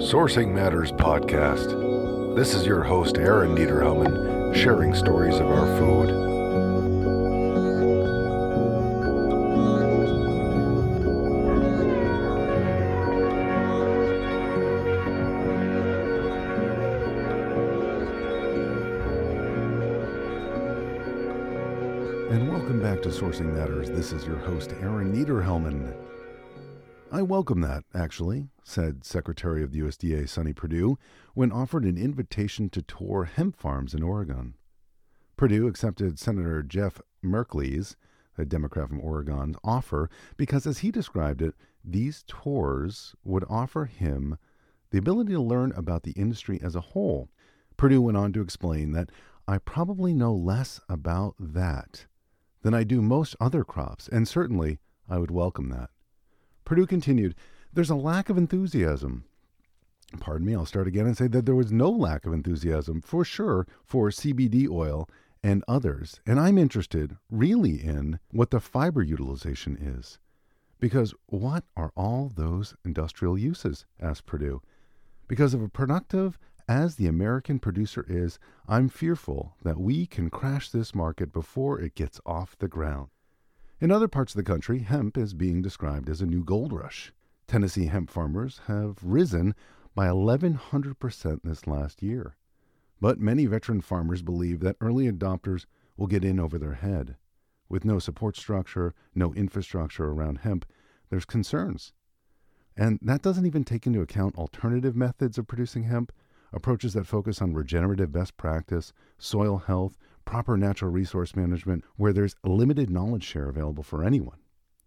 Sourcing Matters podcast. This is your host, Aaron Niederhelman, sharing stories of our food. And welcome back to Sourcing Matters. This is your host, Aaron Niederhelman. I welcome that, actually, said Secretary of the USDA Sonny Perdue when offered an invitation to tour hemp farms in Oregon. Perdue accepted Senator Jeff Merkley's, a Democrat from Oregon's, offer because, as he described it, these tours would offer him the ability to learn about the industry as a whole. Perdue went on to explain that I probably know less about that than I do most other crops, and certainly I would welcome that. Perdue continued, there's a lack of enthusiasm. Pardon me, I'll start again and say that there was no lack of enthusiasm, for sure, for CBD oil and others. And I'm interested, really, in what the fiber utilization is. Because what are all those industrial uses, asked Perdue. Because of a productive as the American producer is, I'm fearful that we can crash this market before it gets off the ground. In other parts of the country, hemp is being described as a new gold rush. Tennessee hemp farmers have risen by 1,100% this last year. But many veteran farmers believe that early adopters will get in over their head. With no support structure, no infrastructure around hemp, there's concerns. And that doesn't even take into account alternative methods of producing hemp, approaches that focus on regenerative best practice, soil health, proper natural resource management, where there's a limited knowledge share available for anyone.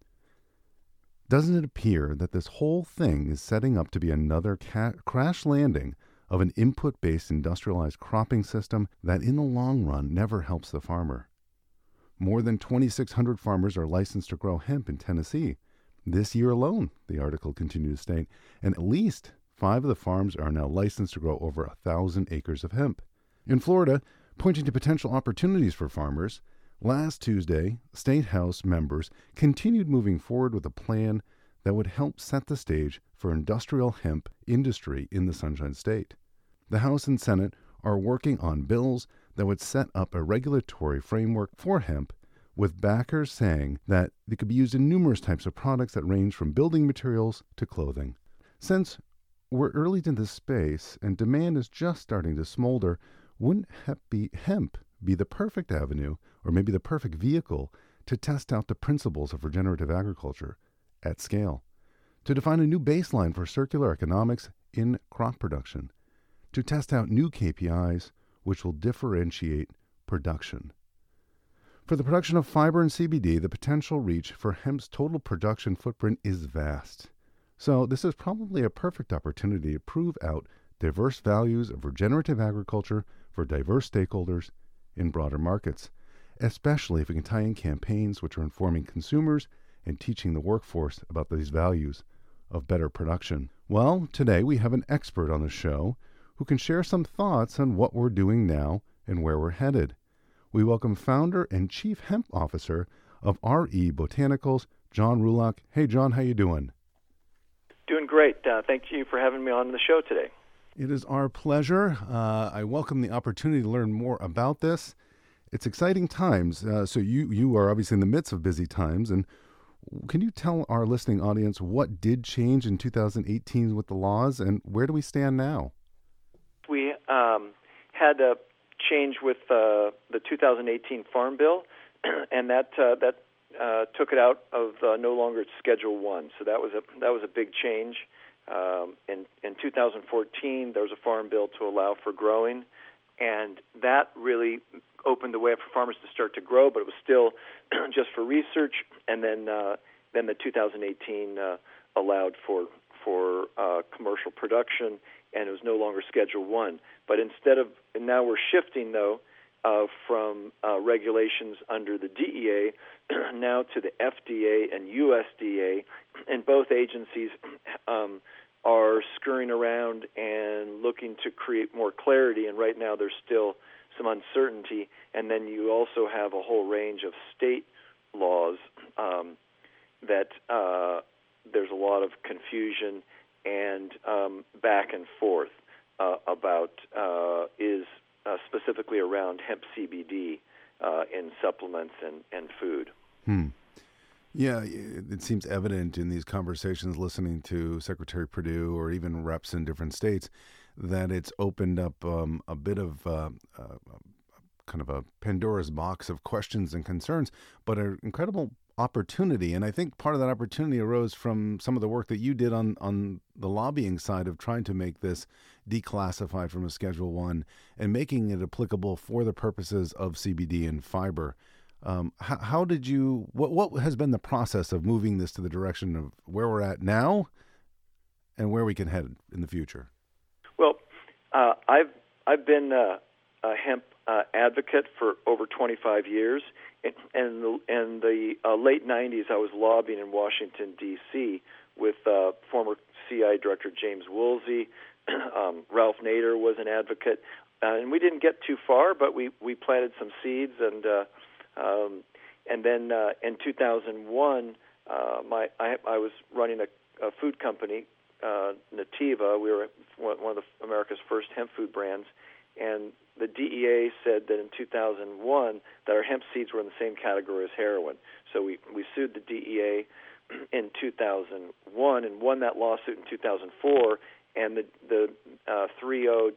Doesn't it appear that this whole thing is setting up to be another crash landing of an input-based industrialized cropping system that in the long run never helps the farmer? More than 2,600 farmers are licensed to grow hemp in Tennessee this year alone, the article continued to state, and at least 5 of the farms are now licensed to grow over 1,000 acres of hemp. In Florida, pointing to potential opportunities for farmers, last Tuesday, State House members continued moving forward with a plan that would help set the stage for industrial hemp industry in the Sunshine State. The House and Senate are working on bills that would set up a regulatory framework for hemp, with backers saying that it could be used in numerous types of products that range from building materials to clothing. Since we're early to this space and demand is just starting to smolder, wouldn't hemp be the perfect avenue, or maybe the perfect vehicle, to test out the principles of regenerative agriculture at scale, to define a new baseline for circular economics in crop production, to test out new KPIs which will differentiate production? For the production of fiber and CBD, the potential reach for hemp's total production footprint is vast. So this is probably a perfect opportunity to prove out diverse values of regenerative agriculture for diverse stakeholders in broader markets, especially if we can tie in campaigns which are informing consumers and teaching the workforce about these values of better production. Well, today we have an expert on the show who can share some thoughts on what we're doing now and where we're headed. We welcome founder and chief hemp officer of RE Botanicals, John Rulock. Hey, John, how you doing? Doing great. Thank you for having me on the show today. It is our pleasure. I welcome the opportunity to learn more about this. It's exciting times. So you are obviously in the midst of busy times. And can you tell our listening audience what did change in 2018 with the laws, and where do we stand now? We had a change with the 2018 Farm Bill, and that took it out of no longer Schedule 1. So that was a big change. In 2014, there was a farm bill to allow for growing, and that really opened the way up for farmers to start to grow, but it was still just for research. And then the 2018 allowed for commercial production, and it was no longer Schedule 1. But now we're shifting, though, from regulations under the DEA now to the FDA and USDA, and both agencies are scurrying around and looking to create more clarity, and right now there's still some uncertainty. And then you also have a whole range of state laws that there's a lot of confusion and back and forth about is specifically around hemp CBD in supplements and food. Yeah, it seems evident in these conversations, listening to Secretary Perdue or even reps in different states, that it's opened up a bit of kind of a Pandora's box of questions and concerns, but an incredible opportunity. And I think part of that opportunity arose from some of the work that you did on the lobbying side of trying to make this declassified from a Schedule 1 and making it applicable for the purposes of CBD and fiber. How did you, what has been the process of moving this to the direction of where we're at now and where we can head in the future? Well, I've been a hemp advocate for over 25 years. And in the late 90s, I was lobbying in Washington, D.C. with former CI Director James Woolsey. Ralph Nader was an advocate. And we didn't get too far, but we planted some seeds. And then in 2001, I was running a food company, Nativa. We were one of America's first hemp food brands. And the DEA said that in 2001 that our hemp seeds were in the same category as heroin. So we sued the DEA in 2001 and won that lawsuit in 2004. And the 3-0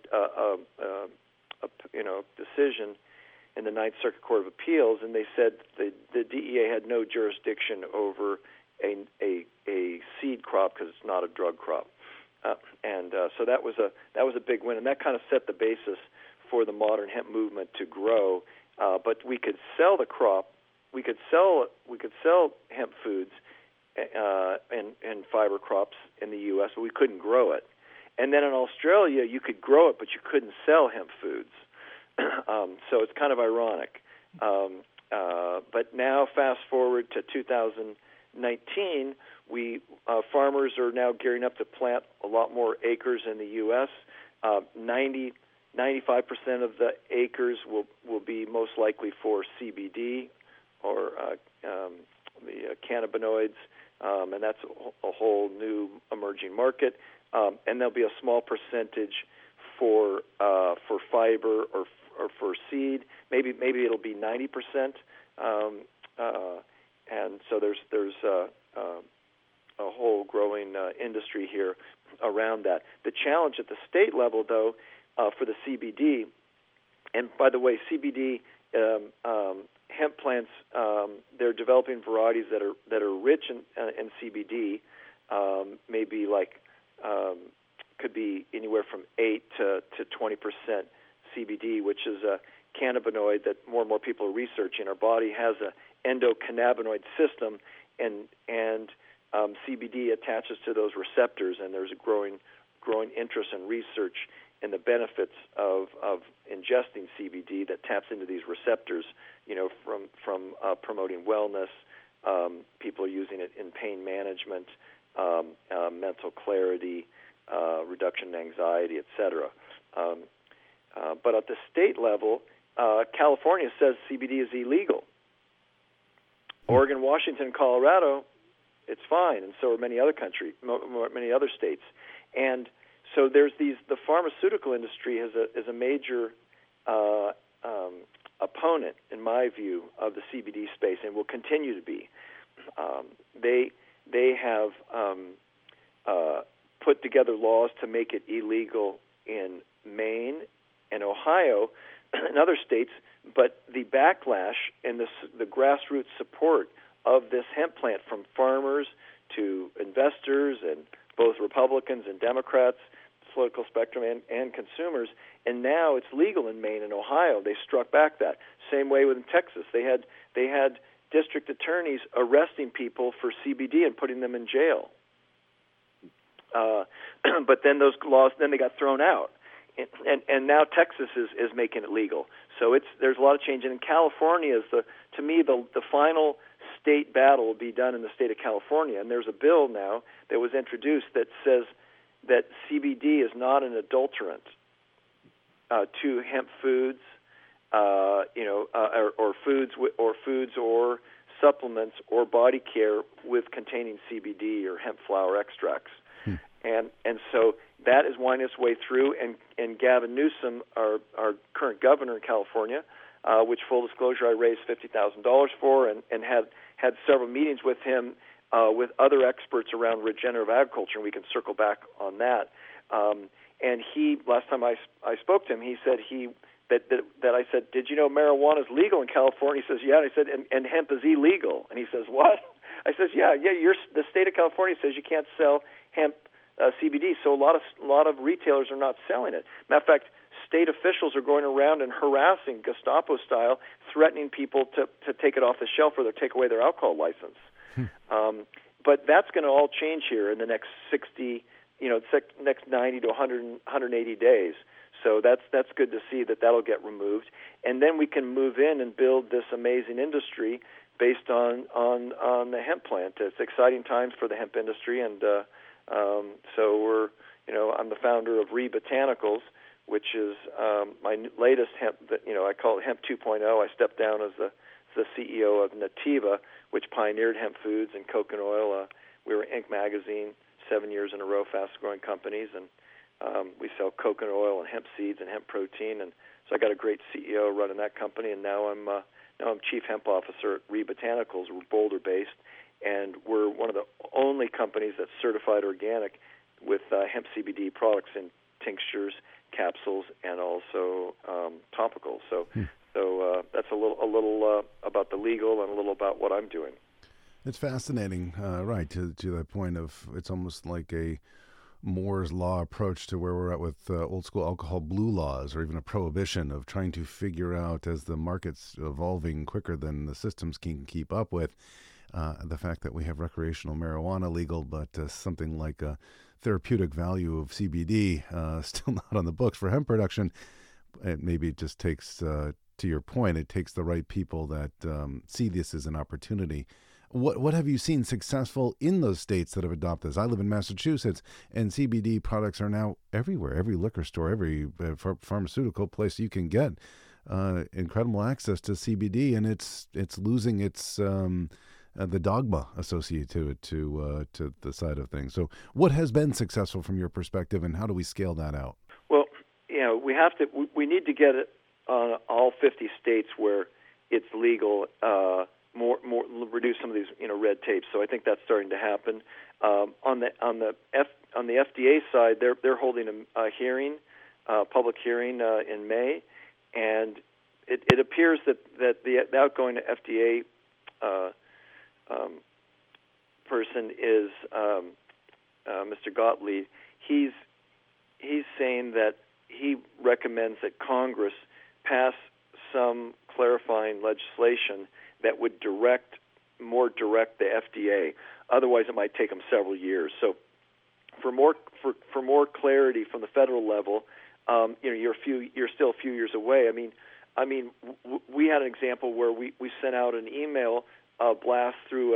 decision in the Ninth Circuit Court of Appeals, and they said the DEA had no jurisdiction over a seed crop because it's not a drug crop. So that was a big win, and that kind of set the basis for the modern hemp movement to grow. But we could sell the crop, we could sell hemp foods and fiber crops in the U.S., but we couldn't grow it. And then in Australia, you could grow it, but you couldn't sell hemp foods. So it's kind of ironic. But now, fast forward to 2019, farmers are now gearing up to plant a lot more acres in the U.S. 95% of the acres will be most likely for CBD or the cannabinoids, and that's a whole new emerging market. And there'll be a small percentage for fiber or for seed. Maybe it'll be 90%. And so there's a whole growing industry here around that. The challenge at the state level, though, for the CBD, and by the way, CBD hemp plants, they're developing varieties that are rich in CBD, maybe like could be anywhere from 8 to 20% CBD, which is a cannabinoid that more and more people are researching. Our body has an endocannabinoid system, and CBD attaches to those receptors, and there's a growing interest in research in the benefits of ingesting CBD that taps into these receptors, from promoting wellness. People are using it in pain management, mental clarity, reduction in anxiety, etc. But at the state level, California says CBD is illegal. Oregon, Washington, Colorado, it's fine, and so are many other many other states. And so there's the pharmaceutical industry is a major opponent, in my view, of the CBD space, and will continue to be. They have put together laws to make it illegal in Maine and Ohio and other states, but the backlash and the grassroots support of this hemp plant from farmers to investors and both Republicans and Democrats, political spectrum, and consumers, and now it's legal in Maine and Ohio. They struck back that. Same way with Texas. They had district attorneys arresting people for CBD and putting them in jail. But then those laws, they got thrown out. And now Texas is making it legal. So there's a lot of change. And in California is to me the final state battle will be done in the state of California. And there's a bill now that was introduced that says that CBD is not an adulterant to hemp foods, or foods or supplements or body care with containing CBD or hemp flower extracts. And so that is winding its way through. And Gavin Newsom, our current governor in California, which full disclosure I raised $50,000 for, and had several meetings with him with other experts around regenerative agriculture, and we can circle back on that. And he, last time I spoke to him, he said that I said, did you know marijuana is legal in California? He says, yeah. And I said, and hemp is illegal. And he says, what? I says, yeah. The state of California says you can't sell hemp CBD, so a lot of retailers are not selling it. Matter of fact, state officials are going around and harassing, Gestapo style, threatening people to take it off the shelf or take away their alcohol license. But that's going to all change here in the next next 90 to 180 days. So that's good to see that'll get removed, and then we can move in and build this amazing industry based on the hemp plant. It's exciting times for the hemp industry, and so I'm the founder of Re-Botanicals, which is my latest hemp. I call it Hemp 2.0. I stepped down as the CEO of Nativa, which pioneered hemp foods and coconut oil. We were Inc. magazine 7 years in a row, fast-growing companies, and we sell coconut oil and hemp seeds and hemp protein. And so I got a great CEO running that company, and now I'm Chief Hemp Officer at Re-Botanicals. We're Boulder-based, and we're one of the only companies that's certified organic with hemp CBD products in tinctures, capsules, and also topicals. So that's a little about the legal and a little about what I'm doing. It's fascinating, right, to that point of it's almost like a Moore's Law approach to where we're at with old school alcohol blue laws, or even a prohibition of trying to figure out, as the market's evolving quicker than the systems can keep up with, the fact that we have recreational marijuana legal, but something like a therapeutic value of CBD still not on the books for hemp production. Maybe it just takes, to your point, it takes the right people that see this as an opportunity. What have you seen successful in those states that have adopted this? I live in Massachusetts, and CBD products are now everywhere. Every liquor store, every pharmaceutical place you can get incredible access to CBD, and it's losing its the dogma associated to the side of things. So, what has been successful from your perspective, and how do we scale that out? Well, we need to get it on all 50 states where it's legal. More reduce some of these red tapes. So I think that's starting to happen. On the FDA side, they're holding a hearing, public hearing in May, and it appears that the outgoing FDA person is Mr. Gottlieb. He's saying that he recommends that Congress pass some clarifying legislation that would more direct the FDA. Otherwise, it might take them several years. So, for more clarity from the federal level, you're still a few years away. I mean, we had an example where we sent out an email blast through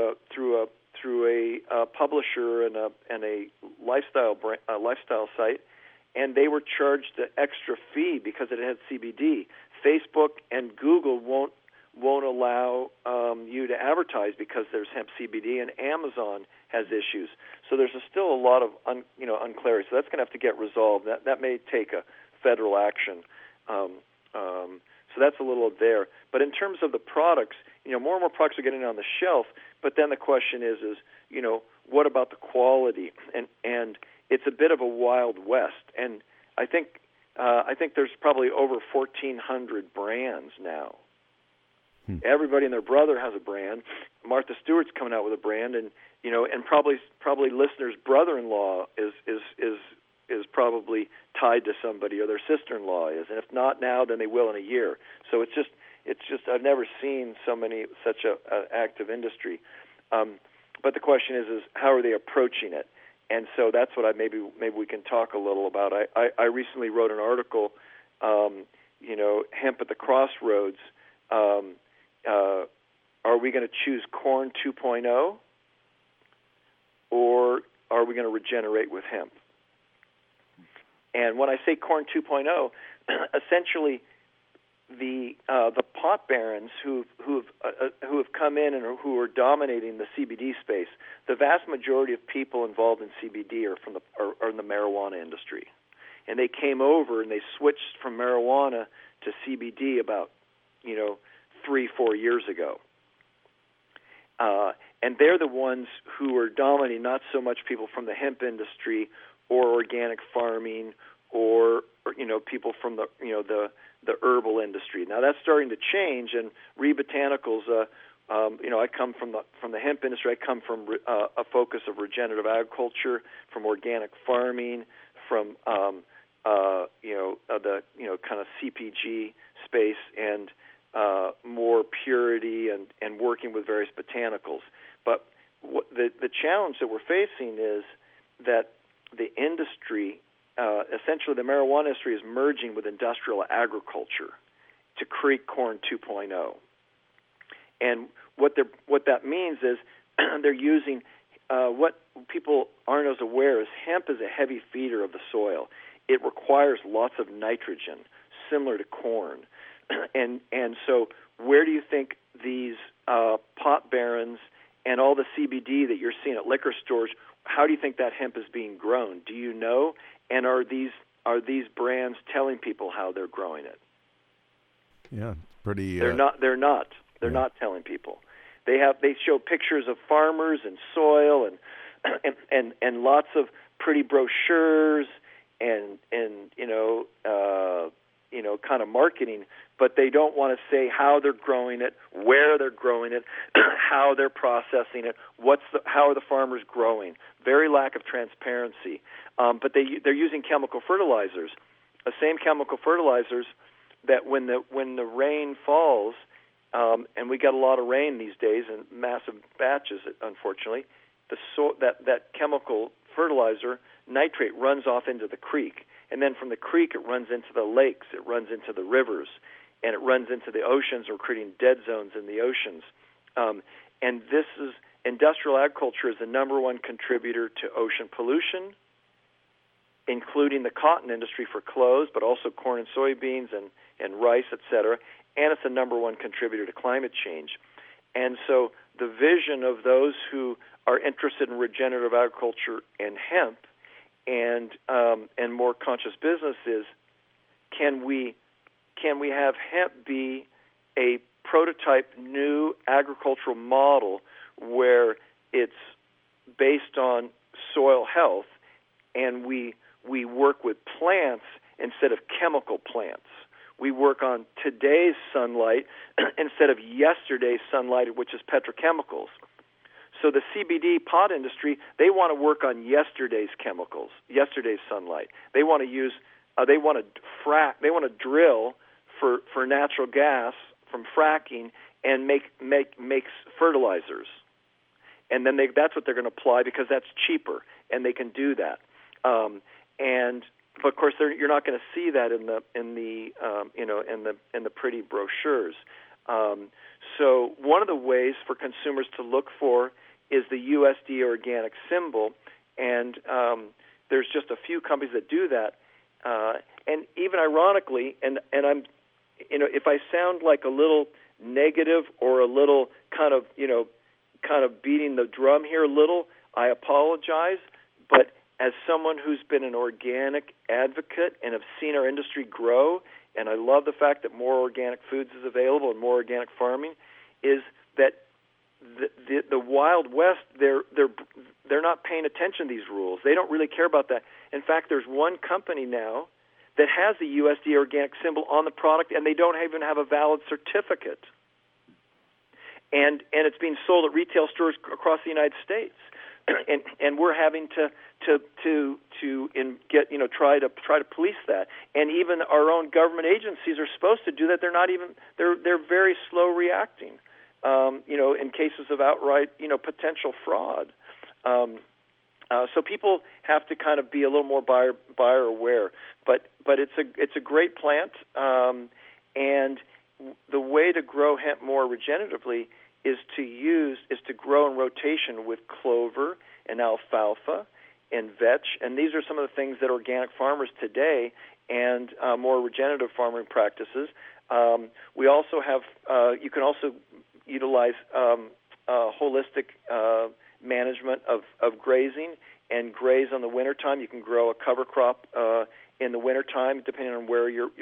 a publisher and a lifestyle site, and they were charged an extra fee because it had CBD. Facebook and Google won't allow you to advertise because there's hemp CBD, and Amazon has issues. So there's still a lot of unclarity. So that's going to have to get resolved. That may take a federal action. So that's a little there. But in terms of the products, more and more products are getting on the shelf. But then the question is what about the quality? And it's a bit of a wild west. And I think there's probably over 1,400 brands now. Everybody and their brother has a brand. Martha Stewart's coming out with a brand, and probably listeners' brother-in-law is probably tied to somebody, or their sister-in-law is, and if not now, then they will in a year. So it's just I've never seen such a active industry. But the question is how are they approaching it? And so that's what maybe we can talk a little about. I recently wrote an article, hemp at the crossroads. Are we going to choose corn 2.0, or are we going to regenerate with hemp? And when I say corn 2.0, essentially the pot barons who have come in and who are dominating the CBD space, the vast majority of people involved in CBD are in the marijuana industry, and they came over and they switched from marijuana to CBD about 3-4 years ago, and they're the ones who are dominating, not so much people from the hemp industry or organic farming or people from the herbal industry. Now that's starting to change, and Ree Botanicals, I come from the hemp industry. I come from a focus of regenerative agriculture, from organic farming, from the kind of CPG space, and more purity and working with various botanicals. But the challenge that we're facing is that the industry, essentially the marijuana industry, is merging with industrial agriculture to create Corn 2.0. And what that means is they're using what people aren't as aware is hemp is a heavy feeder of the soil. It requires lots of nitrogen, similar to corn. And so where do you think these pot barons and all the CBD that you're seeing at liquor stores, how do you think that hemp is being grown? Do you know? And are these brands telling people how they're growing it? Yeah, pretty. They're not. They're not telling people. They show pictures of farmers and soil and lots of pretty brochures and kind of marketing, but they don't want to say how they're growing it, where they're growing it, how they're processing it, how are the farmers growing. Very lack of transparency. But they're using chemical fertilizers, the same chemical fertilizers that when the rain falls, and we get a lot of rain these days in massive batches, unfortunately, that chemical fertilizer, nitrate, runs off into the creek. And then from the creek, it runs into the lakes, it runs into the rivers, and it runs into the oceans, or creating dead zones in the oceans. And this is industrial agriculture is the number one contributor to ocean pollution, including the cotton industry for clothes, but also corn and soybeans and rice, et cetera. And it's the number one contributor to climate change. And so the vision of those who are interested in regenerative agriculture and hemp and more conscious business is, can we have hemp be a prototype new agricultural model where it's based on soil health, and we work with plants instead of chemical plants. We work on today's sunlight instead of yesterday's sunlight, which is petrochemicals. So the CBD pot industry, they want to work on yesterday's chemicals, yesterday's sunlight. They want to use, they want to drill for natural gas from fracking and make fertilizers, and then that's what they're going to apply because that's cheaper, and they can do that. But of course, you're not going to see that in the pretty brochures. So one of the ways for consumers to look for is the USDA organic symbol, and there's just a few companies that do that. And even ironically, and I'm, if I sound like a little negative or a little kind of beating the drum here a little, I apologize. But as someone who's been an organic advocate and have seen our industry grow, and I love the fact that more organic foods is available and more organic farming, is that the Wild West, they're not paying attention to these rules. They don't really care about that. In fact, there's one company now that has the USDA organic symbol on the product, and they don't even have a valid certificate. And it's being sold at retail stores across the United States. And we're having to try to police that. And even our own government agencies are supposed to do that. They're not even. They're very slow reacting. In cases of outright potential fraud. So people have to kind of be a little more buyer aware. But it's a great plant. And the way to grow hemp more regeneratively is to grow in rotation with clover and alfalfa and vetch, and these are some of the things that organic farmers today and more regenerative farming practices We also have, you can also utilize holistic management of grazing and graze on the wintertime. You can grow a cover crop in the wintertime, depending on where your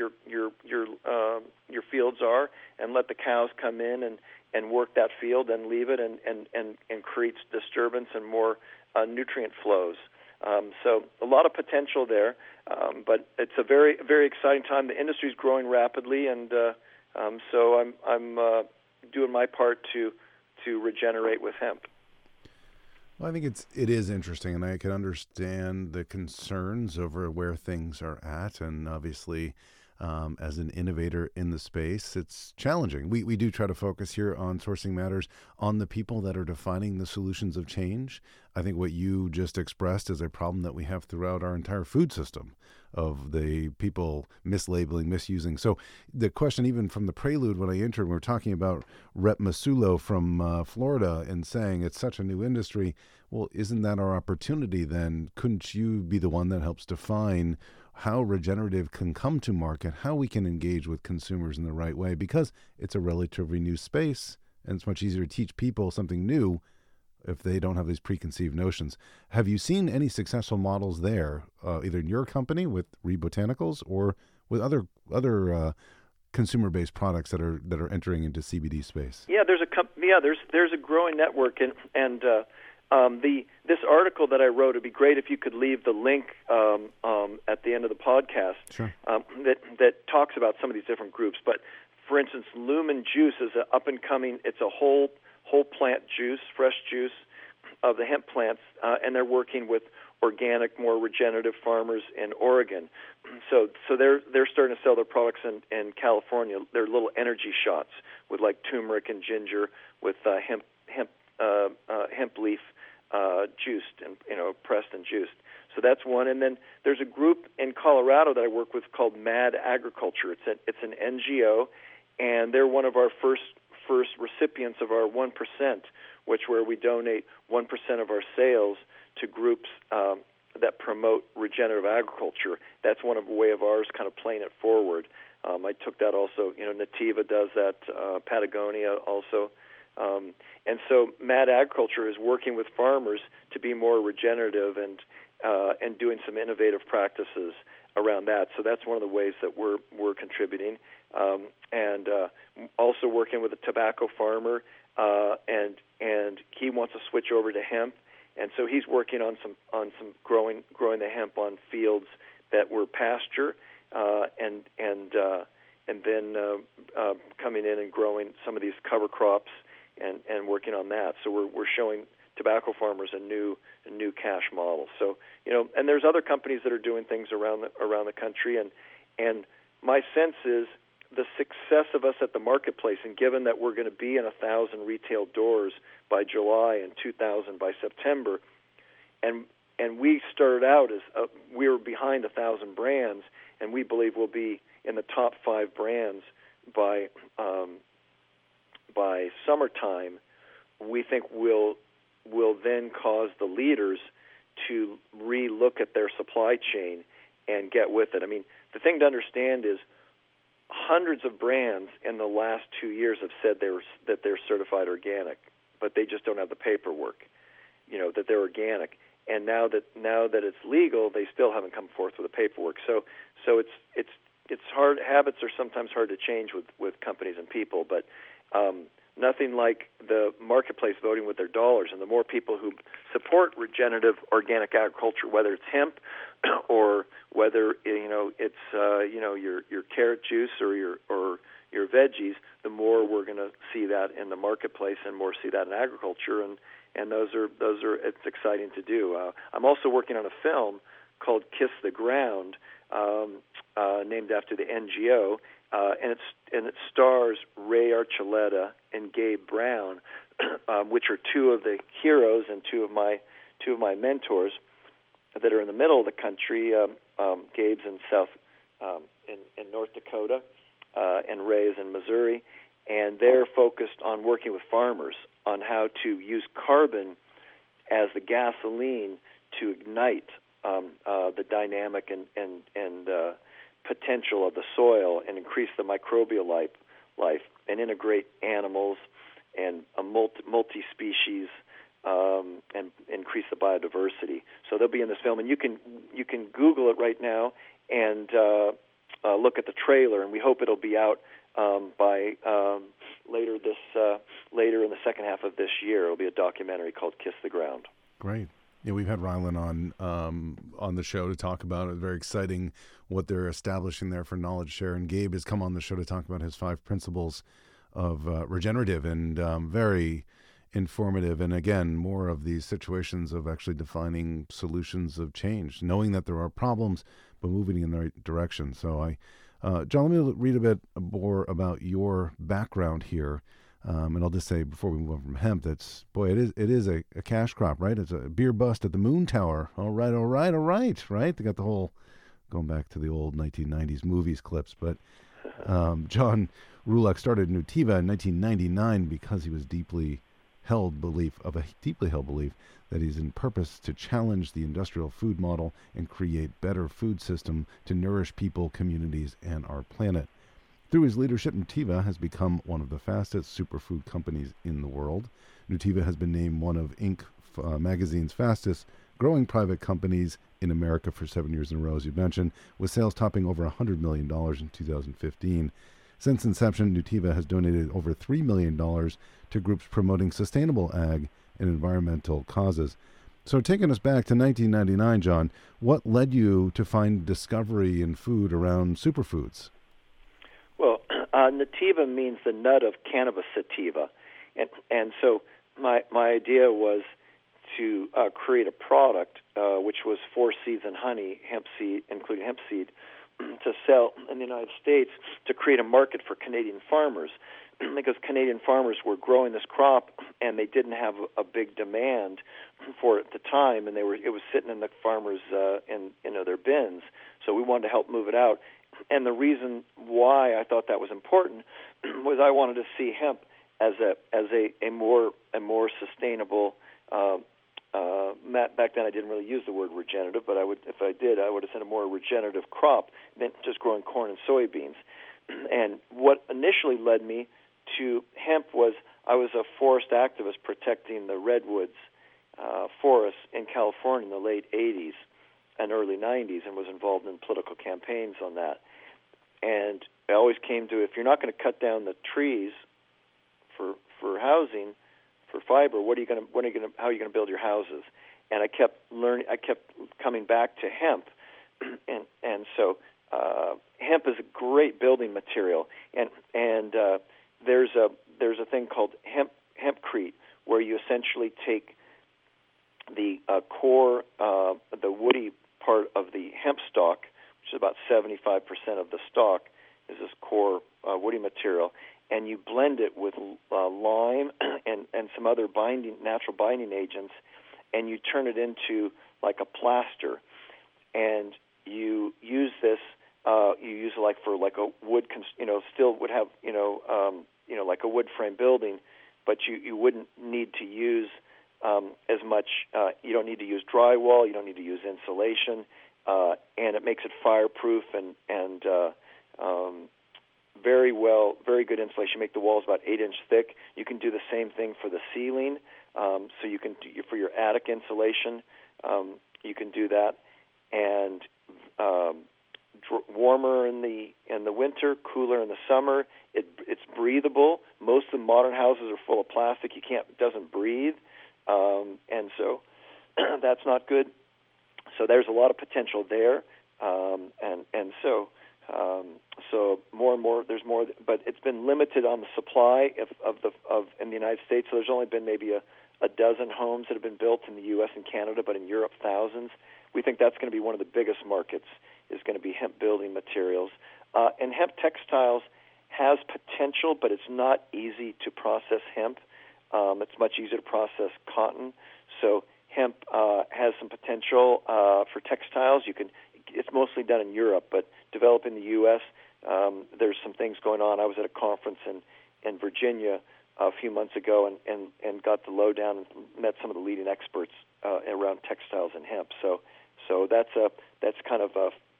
fields are, and let the cows come in and work that field and leave it and creates disturbance and more nutrient flows. So a lot of potential there, but it's a very, very exciting time. The industry is growing rapidly, and so I'm doing my part to regenerate with hemp. Well, I think it is interesting, and I can understand the concerns over where things are at, and obviously, as an innovator in the space, it's challenging. We do try to focus here on Sourcing Matters on the people that are defining the solutions of change. I think what you just expressed is a problem that we have throughout our entire food system, of the people mislabeling, misusing. So the question, even from the prelude when I entered, we were talking about Rep Masulo from Florida and saying it's such a new industry. Well, isn't that our opportunity then? Couldn't you be the one that helps define how regenerative can come to market, how we can engage with consumers in the right way? Because it's a relatively new space, and it's much easier to teach people something new if they don't have these preconceived notions. Have you seen any successful models there, either in your company with Reed Botanicals or with other consumer-based products that are entering into CBD space? Yeah, there's a growing network, and this article that I wrote, it'd be great if you could leave the link at the end of the podcast. Sure. That talks about some of these different groups. But for instance, Lumen Juice is an up and coming. It's a whole plant juice, fresh juice of the hemp plants, and they're working with organic, more regenerative farmers in Oregon. So they're starting to sell their products in California. They're little energy shots with like turmeric and ginger with hemp leaf juiced and pressed and juiced. So that's one. And then there's a group in Colorado that I work with called Mad Agriculture. It's an NGO, and they're one of our first recipients of our 1%, where we donate 1% of our sales to groups that promote regenerative agriculture. That's one way of ours kind of playing it forward. I took that also. Nativa does that, Patagonia also. And so Mad Agriculture is working with farmers to be more regenerative and doing some innovative practices around that. So that's one of the ways that we're contributing. And also working with a tobacco farmer, and he wants to switch over to hemp, and so he's working on some growing the hemp on fields that were pasture, and then coming in and growing some of these cover crops and working on that. So we're showing tobacco farmers a new cash model. So and there's other companies that are doing things around the country, and my sense is the success of us at the marketplace, and given that we're going to be in 1,000 retail doors by July and 2,000 by September, and we started out as we were behind 1,000 brands, and we believe we'll be in the top 5 brands by summertime. We think we'll then cause the leaders to re-look at their supply chain and get with it. I mean, the thing to understand is hundreds of brands in the last 2 years have said that they're certified organic, but they just don't have the paperwork, that they're organic. And now that it's legal, they still haven't come forth with the paperwork. So it's hard. Habits are sometimes hard to change with companies and people, but nothing like the marketplace voting with their dollars. And the more people who support regenerative organic agriculture, whether it's hemp or whether it's your carrot juice or your veggies, the more we're going to see that in the marketplace and more see that in agriculture. And those are it's exciting to do. I'm also working on a film called Kiss the Ground, named after the NGO. And it stars Ray Archuleta and Gabe Brown, which are two of the heroes and two of my mentors that are in the middle of the country. Gabe's in in North Dakota, and Ray is in Missouri, and they're focused on working with farmers on how to use carbon as the gasoline to ignite the dynamic and potential of the soil and increase the microbial life and integrate animals and a multi-species and increase the biodiversity. So they'll be in this film, and you can Google it right now and look at the trailer, and we hope it'll be out by later in the second half of this year. It'll be a documentary called Kiss the Ground. Great. Yeah, we've had Rylan on the show to talk about it. Very exciting what they're establishing there for knowledge share. And Gabe has come on the show to talk about his 5 principles of regenerative, and very informative. And again, more of these situations of actually defining solutions of change, knowing that there are problems, but moving in the right direction. So John, let me read a bit more about your background here. And I'll just say before we move on from hemp, it is a cash crop, right? It's a beer bust at the Moon Tower. All right, right? They got the whole, going back to the old 1990s movies clips. But John Roulac started Nutiva in 1999 because he was deeply held belief that he's in purpose to challenge the industrial food model and create better food system to nourish people, communities, and our planet. Through his leadership, Nutiva has become one of the fastest superfood companies in the world. Nutiva has been named one of Inc. Magazine's fastest growing private companies in America for 7 years in a row, as you mentioned, with sales topping over $100 million in 2015. Since inception, Nutiva has donated over $3 million to groups promoting sustainable ag and environmental causes. So taking us back to 1999, John, what led you to find discovery in food around superfoods? Well, Nativa means the nut of cannabis sativa, and so my idea was to create a product which was 4 seeds and honey, hemp seed, including hemp seed, to sell in the United States to create a market for Canadian farmers, because Canadian farmers were growing this crop and they didn't have a big demand for it at the time, and it was sitting in the farmers in their bins. So we wanted to help move it out. And the reason why I thought that was important was I wanted to see hemp as a more sustainable. Back then I didn't really use the word regenerative, but if I did, I would have said a more regenerative crop than just growing corn and soybeans. And what initially led me to hemp was I was a forest activist protecting the redwoods forests in California in the late 80s and early 90s, and was involved in political campaigns on that. And I always came to, if you're not going to cut down the trees for housing, for fiber, how are you going to build your houses? And I kept coming back to hemp, and so hemp is a great building material, and there's a thing called hempcrete, where you essentially take the core, the woody part of the hemp stalk, which is about 75% of the stalk, is this core woody material, and you blend it with lime and some other natural binding agents, and you turn it into like a plaster, and you use this. You use it like for like a wood, still would have like a wood frame building, but you wouldn't need to use as much. You don't need to use drywall. You don't need to use insulation, and it makes it fireproof and very good insulation. Make the walls about 8 inch thick. You can do the same thing for the ceiling. So you can do for your attic insulation. You can do that, and warmer in the winter, cooler in the summer. It's breathable. Most of the modern houses are full of plastic. It doesn't breathe, and so that's not good. So there's a lot of potential there, and so more and more. There's more, but it's been limited on the supply of in the United States. So there's only been maybe a dozen homes that have been built in the U.S. and Canada, but in Europe, thousands. We think that's going to be one of the biggest markets, is going to be hemp building materials. And hemp textiles has potential, but it's not easy to process hemp. It's much easier to process cotton. So hemp has some potential for textiles. It's mostly done in Europe, but developed in the U.S., there's some things going on. I was at a conference in Virginia a few months ago and got the lowdown and met some of the leading experts around textiles and hemp. So that's kind of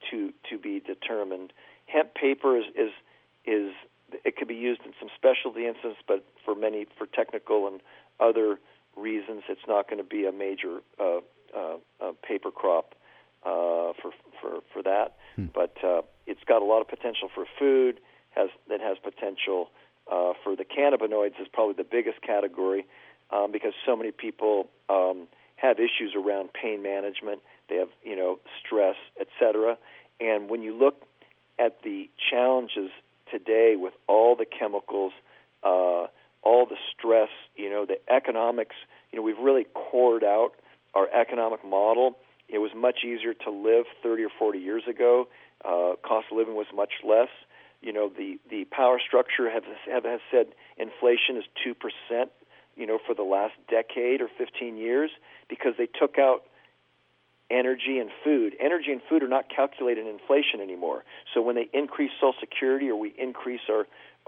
to be determined. Hemp paper is it could be used in some specialty instances, but for technical and other reasons, it's not going to be a major paper crop for that. But it's got a lot of potential for food. That has potential for the cannabinoids is probably the biggest category because so many people have issues around pain management. They have stress, etc. And when you look at the challenges today with all the chemicals, all the stress, the economics, we've really cored out our economic model. It was much easier to live 30 or 40 years ago. Cost of living was much less. The power structure has said inflation is 2%, for the last decade or 15 years because they took out energy and food. Energy and food are not calculated in inflation anymore. So when they increase Social Security or we increase our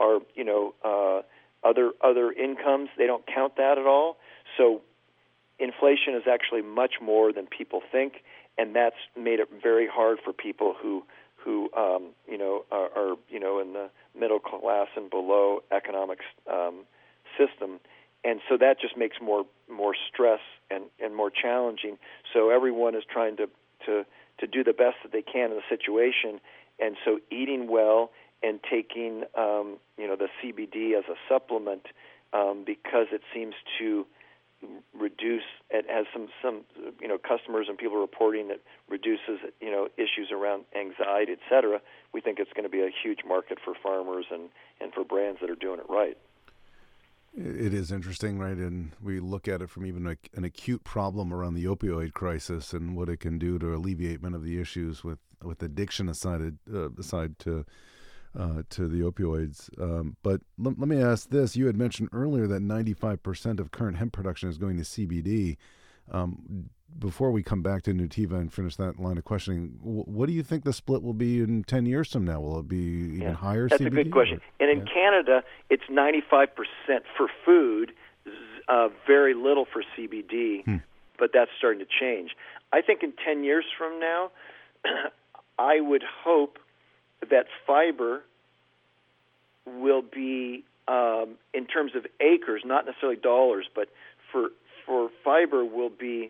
other incomes, they don't count that at all. So inflation is actually much more than people think, and that's made it very hard for people who are in the middle class and below economic system. And so that just makes more stress and more challenging. So everyone is trying to do the best that they can in the situation. And so eating well and taking the CBD as a supplement because it seems to reduce. It has some customers and people reporting that reduces issues around anxiety, et cetera. We think it's going to be a huge market for farmers and for brands that are doing it right. It is interesting, right? And we look at it from even an acute problem around the opioid crisis and what it can do to alleviate many of the issues with addiction aside to the opioids. But let me ask this. You had mentioned earlier that 95% of current hemp production is going to CBD. Before we come back to Nutiva and finish that line of questioning, what do you think the split will be in 10 years from now? Will it be even higher That's CBD? That's a good question. And in Canada, it's 95% for food, very little for CBD, but that's starting to change. I think in 10 years from now, I would hope that fiber will be, in terms of acres, not necessarily dollars, but for fiber will be,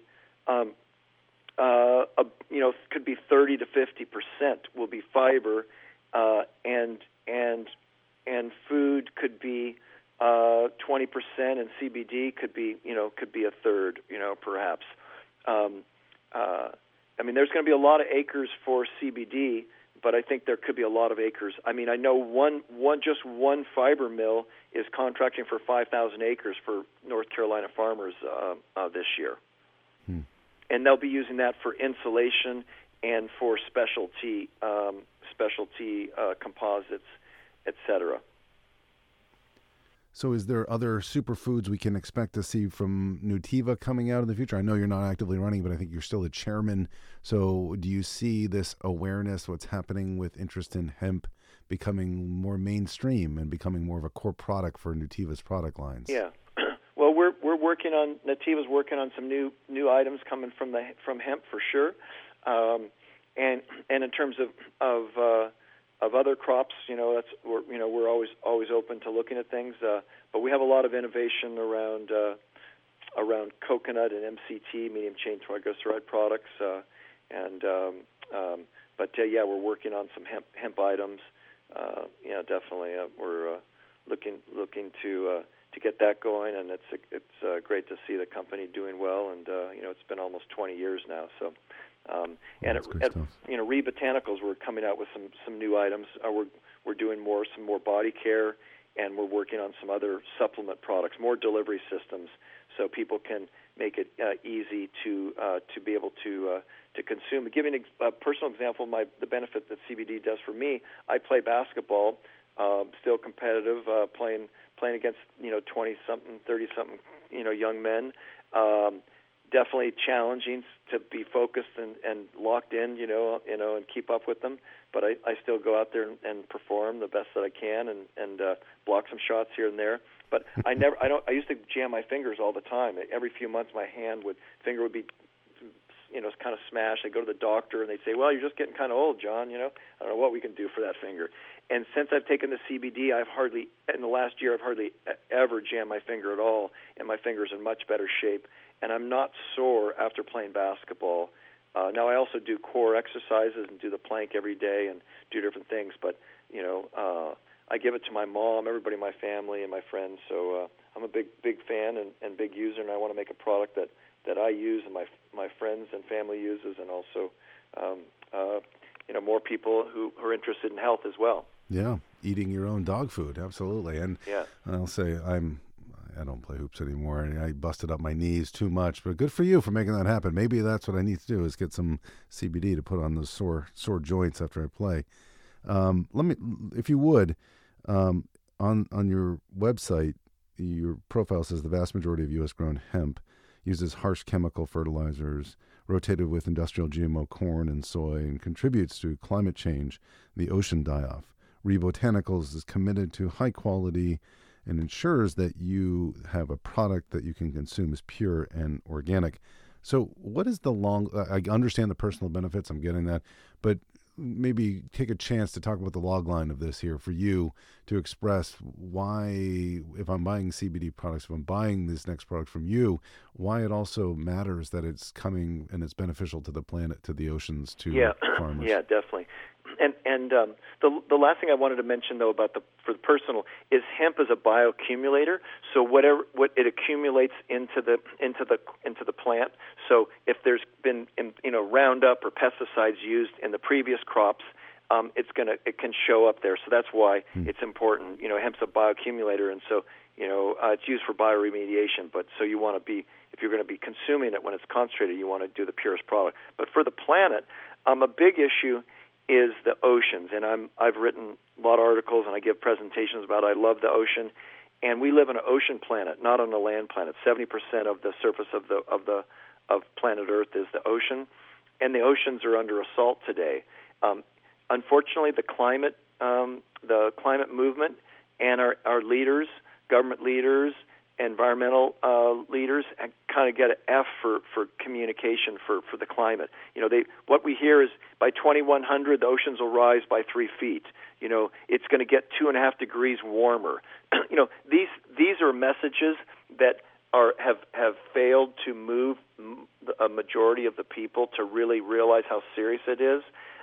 could be 30 to 50% will be fiber, and food could be 20%, and CBD could be a third, perhaps. There's going to be a lot of acres for CBD, but I think there could be a lot of acres. I know just one fiber mill is contracting for 5,000 acres for North Carolina farmers this year. And they'll be using that for insulation and for specialty composites, etc. So is there other superfoods we can expect to see from Nutiva coming out in the future? I know you're not actively running, but I think you're still the chairman. So do you see this awareness, what's happening with interest in hemp, becoming more mainstream and becoming more of a core product for Nutiva's product lines? Yeah. Well, Nutiva's working on some new items coming from hemp for sure, and in terms of other crops, we're always open to looking at things, but we have a lot of innovation around coconut and MCT, medium chain triglyceride products, we're working on some hemp items. Definitely, we're looking to get that going, and it's great to see the company doing well. And it's been almost 20 years now. So, Reed Botanicals, we're coming out with some new items. We're doing some more body care, and we're working on some other supplement products, more delivery systems, so people can make it easy to be able to consume. Giving a personal example, the benefit that CBD does for me, I play basketball, still competitive, playing against 20-something, 30-something young men. Definitely challenging to be focused and locked in, and keep up with them. But I still go out there and perform the best that I can and block some shots here and there. But I used to jam my fingers all the time. Every few months, my finger would be, kind of smashed. I go to the doctor, and they say, well, you're just getting kind of old, John. I don't know what we can do for that finger. And since I've taken the CBD, in the last year, I've hardly ever jammed my finger at all, and my finger's in much better shape. And I'm not sore after playing basketball. Now, I also do core exercises and do the plank every day and do different things. But, I give it to my mom, everybody in my family, and my friends. So I'm a big fan and big user, and I want to make a product that I use and my friends and family uses, and also more people who are interested in health as well. Yeah, eating your own dog food, absolutely. And yeah. I'll say I don't play hoops anymore. I busted up my knees too much, but good for you for making that happen. Maybe that's what I need to do is get some CBD to put on those sore joints after I play. Let me, if you would, on your website, your profile says the vast majority of U.S. grown hemp uses harsh chemical fertilizers, rotated with industrial GMO corn and soy, and contributes to climate change, the ocean die-off. Rebotanicals is committed to high quality and ensures that you have a product that you can consume as pure and organic. So what is I understand the personal benefits, I'm getting that, but maybe take a chance to talk about the log line of this here for you to express why, if I'm buying CBD products, if I'm buying this next product from you, why it also matters that it's coming and it's beneficial to the planet, to the oceans, to farmers. Yeah, definitely. And the last thing I wanted to mention though for the personal is hemp is a bioaccumulator. So what it accumulates into the plant. So if there's been Roundup or pesticides used in the previous crops, it can show up there. So that's why it's important. Hemp's a bioaccumulator, and so it's used for bioremediation. But so you want to be, if you're going to be consuming it when it's concentrated, you want to do the purest product. But for the planet, a big issue is the oceans, and I've written a lot of articles and I give presentations about it. I love the ocean, and we live on an ocean planet, not on a land planet. 70% of the surface of planet Earth is the ocean, and the oceans are under assault today. Unfortunately, the climate movement and our leaders, government leaders, environmental leaders, kind of get an F for communication for the climate. What we hear is by 2100 the oceans will rise by 3 feet. It's going to get 2.5 degrees warmer. These are messages that have failed to move a majority of the people to really realize how serious it is.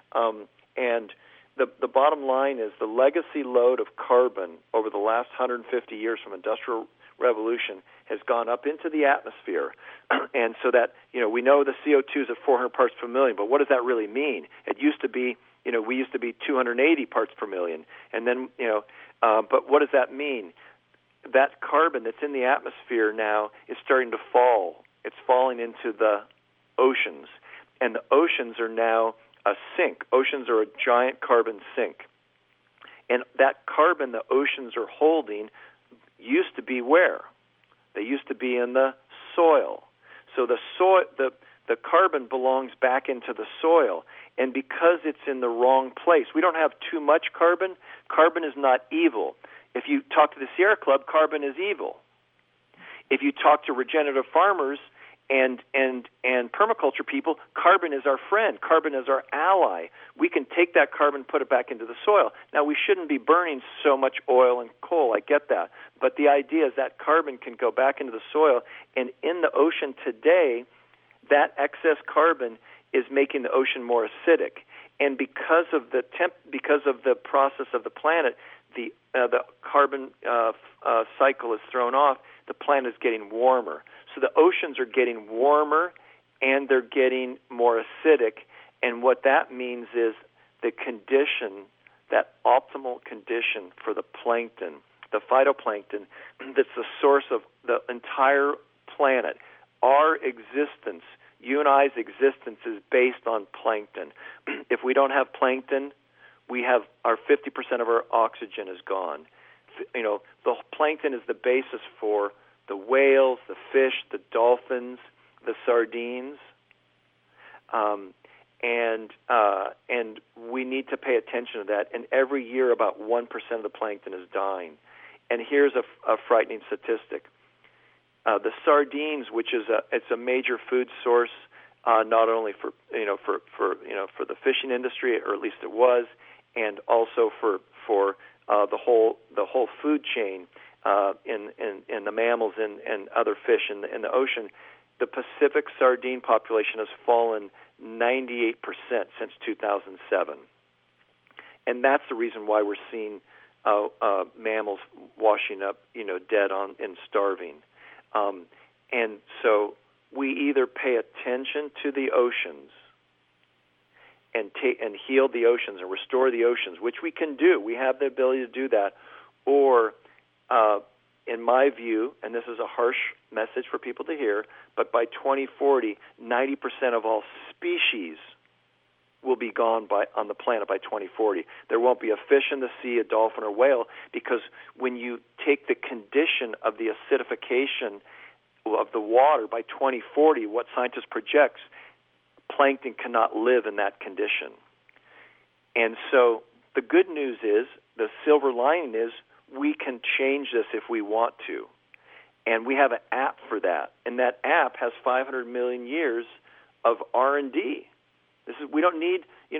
And the bottom line is the legacy load of carbon over the last 150 years from industrial revolution has gone up into the atmosphere, and so that we know the CO2 is at 400 parts per million. But what does that really mean? It used to be, we used to be 280 parts per million, and then but what does that mean? That carbon that's in the atmosphere now is starting to fall. It's falling into the oceans, and the oceans are now a sink. Oceans are a giant carbon sink, and that carbon the oceans are holding used to be where? They used to be in the soil. So the carbon belongs back into the soil. And because it's in the wrong place, we don't have too much carbon. Carbon is not evil. If you talk to the Sierra Club, carbon is evil. If you talk to regenerative farmers and permaculture people, carbon is our friend. Carbon is our ally. We can take that carbon, put it back into the soil. Now, we shouldn't be burning so much oil and coal. I get that. But the idea is that carbon can go back into the soil. And in the ocean today, that excess carbon is making the ocean more acidic. And because of the process of the planet, the carbon cycle is thrown off. The planet is getting warmer. So the oceans are getting warmer and they're getting more acidic. And what that means is the condition, that optimal condition for the plankton, the phytoplankton, that's the source of the entire planet. Our existence, you and I's existence, is based on plankton. If we don't have plankton, we have our 50% of our oxygen is gone. The plankton is the basis for the whales, the fish, the dolphins, the sardines, and we need to pay attention to that. And every year, about 1% of the plankton is dying. And here's a frightening statistic: the sardines, which is it's a major food source not only for the fishing industry, or at least it was, and also for the whole food chain in the mammals and other fish in the ocean. The Pacific sardine population has fallen 98% since 2007, and that's the reason why we're seeing mammals washing up, dead and starving. And so we either pay attention to the oceans and heal the oceans and restore the oceans, which we can do. We have the ability to do that. Or, in my view, and this is a harsh message for people to hear, but by 2040, 90% of all species will be gone on the planet by 2040. There won't be a fish in the sea, a dolphin, or whale, because when you take the condition of the acidification of the water by 2040, what scientists project, plankton cannot live in that condition. And so the good news is, the silver lining is, we can change this if we want to. And we have an app for that. And that app has 500 million years of R&D. We don't need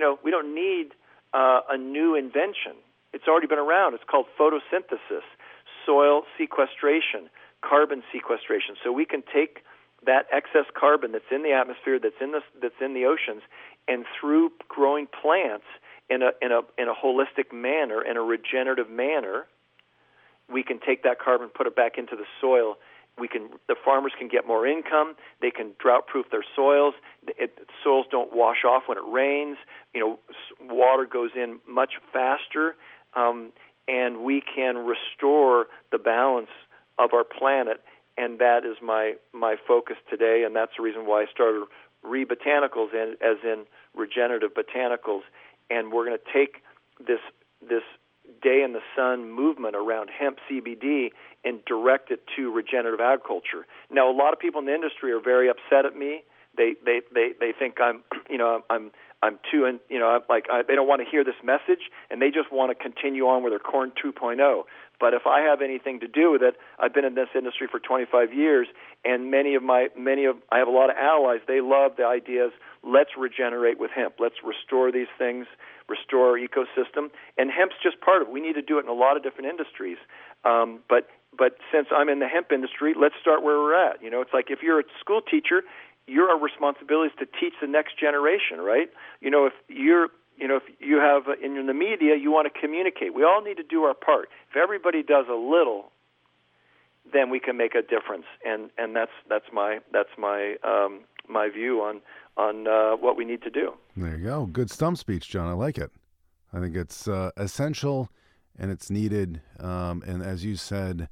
a new invention. It's already been around. It's called photosynthesis, soil sequestration, carbon sequestration. So we can take that excess carbon that's in the atmosphere, that's in the oceans, and through growing plants in a holistic manner, in a regenerative manner, we can take that carbon, put it back into the soil. The farmers can get more income. They can drought-proof their soils. Soils don't wash off when it rains. Water goes in much faster, and we can restore the balance of our planet. And that is my focus today, and that's the reason why I started Re-Botanicals, as in regenerative botanicals. And we're going to take this day in the sun movement around hemp CBD and direct it to regenerative agriculture. Now, a lot of people in the industry are very upset at me. They think I'm too, they don't want to hear this message, and they just want to continue on with their Corn 2.0. But if I have anything to do with it, I've been in this industry for 25 years, and I have a lot of allies. They love the ideas. Let's regenerate with hemp. Let's restore these things, restore our ecosystem. And hemp's just part of it. We need to do it in a lot of different industries. But since I'm in the hemp industry, let's start where we're at. It's like if you're a school teacher, your responsibility is to teach the next generation, right? If you have in the media, you want to communicate. We all need to do our part. If everybody does a little, then we can make a difference. And that's my view on what we need to do. There you go. Good stump speech, John. I like it. I think it's essential and it's needed. And as you said,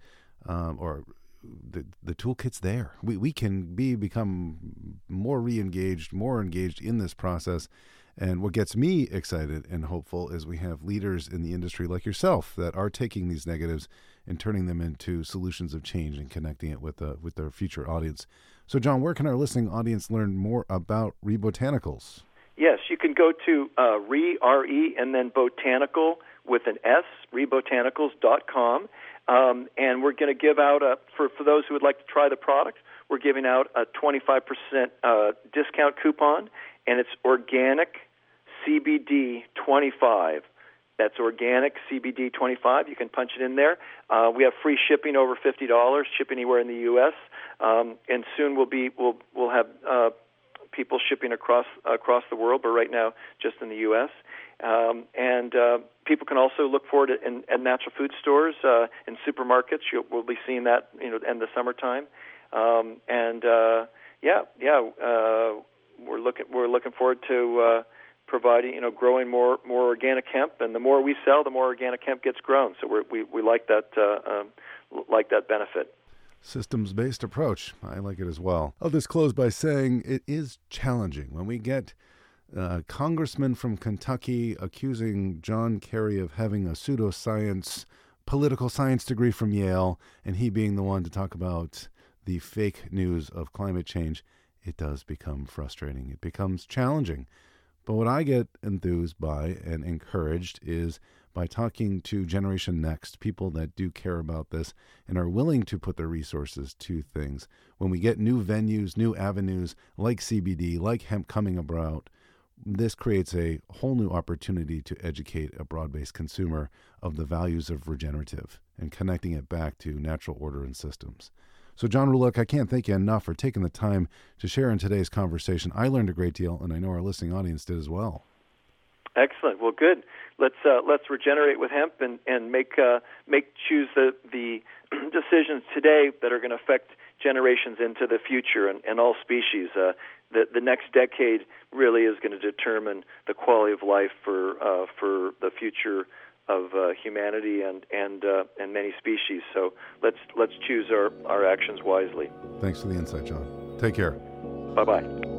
the toolkit's there. We can become more re-engaged, more engaged in this process. And what gets me excited and hopeful is we have leaders in the industry like yourself that are taking these negatives and turning them into solutions of change and connecting it with their future audience. So, John, where can our listening audience learn more about Re-Botanicals? Yes, you can go to Re, and then Botanical with an S, rebotanicals.com. And we're going to give out, for those who would like to try the product, we're giving out a 25% discount coupon, and it's Organic CBD 25. That's Organic CBD 25. You can punch it in there. We have free shipping over $50, ship anywhere in the U.S. And soon we'll have people shipping across the world, but right now just in the U.S. And people can also look for it in natural food stores, in supermarkets. We'll be seeing that in the summertime. We're looking forward to providing, growing more organic hemp, and the more we sell, the more organic hemp gets grown. So we like that benefit. Systems-based approach. I like it as well. I'll just close by saying it is challenging when we get congressman from Kentucky accusing John Kerry of having a pseudoscience, political science degree from Yale, and he being the one to talk about the fake news of climate change. It does become frustrating. It becomes challenging. But what I get enthused by and encouraged is by talking to Generation Next, people that do care about this and are willing to put their resources to things. When we get new venues, new avenues like CBD, like hemp coming about, this creates a whole new opportunity to educate a broad-based consumer of the values of regenerative and connecting it back to natural order and systems. So, John Rulick, I can't thank you enough for taking the time to share in today's conversation. I learned a great deal, and I know our listening audience did as well. Excellent. Well, good. Let's regenerate with hemp and choose the decisions today that are going to affect generations into the future and all species. The next decade really is going to determine the quality of life for the future of humanity and many species. So let's choose our actions wisely. Thanks for the insight, John. Take care. Bye-bye.